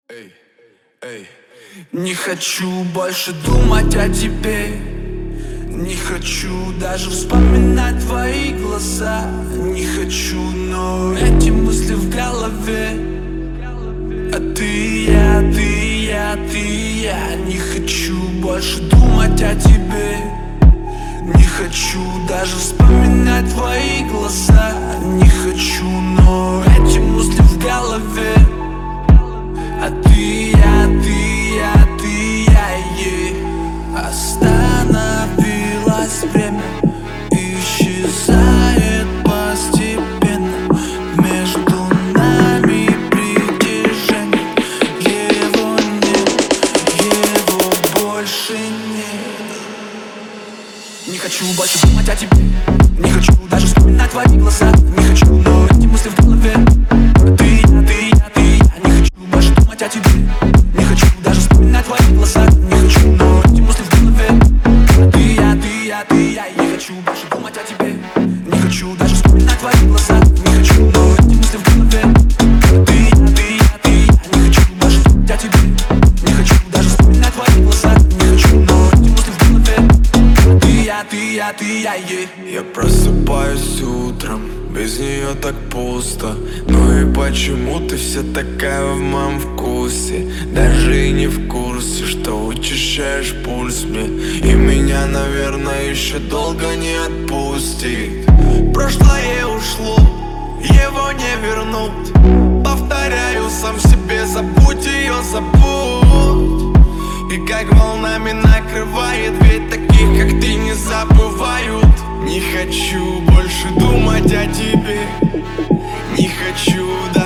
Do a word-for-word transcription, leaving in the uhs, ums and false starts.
Эй, эй, не хочу больше думать о тебе. Не хочу даже вспоминать твои глаза. Не хочу, но эти мысли в голове. А ты и я, ты и я, ты и я. Не хочу больше думать о тебе. Не хочу даже вспоминать твои глаза. Не хочу, но эти мысли в голове. А ты и я, ты и я, ты и я, yeah. Остановилось время, исчезает постепенно. Между нами притяжение. Его нет, его больше нет. Не хочу больше думать о тебе. Не хочу даже вспоминать твои глаза. Не хочу, но эти мысли в голове. Ты и я, ты и я, ты и я. Не хочу больше думать о тебе. Не хочу даже вспоминать твои глаза. Не хочу, но эти мысли в голове. Ты и я, ты и я, ты и я. Не хочу больше думать о тебе. Не хочу даже вспоминать твои глаза. Не хочу, но эти мысли в голове. Ты и я, ты и я, ты и я. Не хочу больше думать о тебе. Не хочу даже вспоминать твои глаза. Не хочу, но эти мысли в голове. Ты и я, ты и я, ты и я, yeah. Я просыпаюсь утром, без нее так пусто. Ну и почему ты вся такая в моем вкусе? Даже и не в курсе, что учащаешь пульс мне. И меня, наверное, еще долго не отпустит. Прошлое ушло, его не вернуть. Повторяю сам себе, забудь ее, забудь. И как волнами накрывает, ведь таких, как ты, не забывают. Не хочу больше думать о тебе. Не хочу даже